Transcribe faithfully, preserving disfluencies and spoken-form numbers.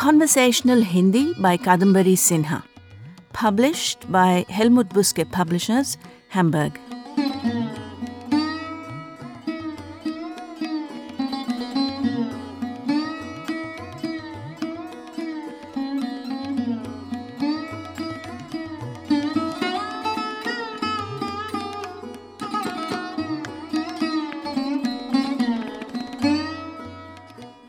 Conversational Hindi by Kadambari Sinha. Published by Helmut Buske Publishers, Hamburg.